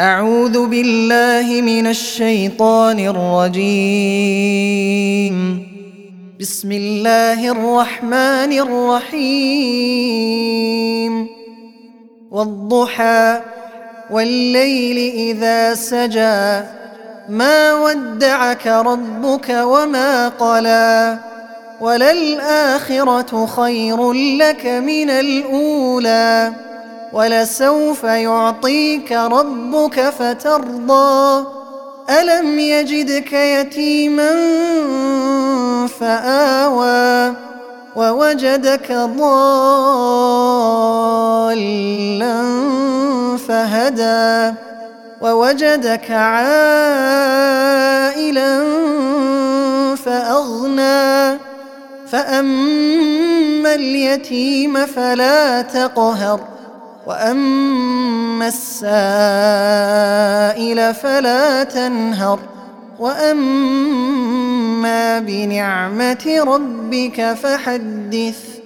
أعوذ بالله من الشيطان الرجيم. بسم الله الرحمن الرحيم. والضحى والليل إذا سجى ما ودعك ربك وما قلى وللآخرة خير لك من الأولى ولسوف يعطيك ربك فترضى ألم يجدك يتيما فآوى ووجدك ضالا فهدى ووجدك عائلا فأغنى فأما اليتيم فلا تقهر وأما السائل فلا تنهر وأما بنعمة ربك فحدث.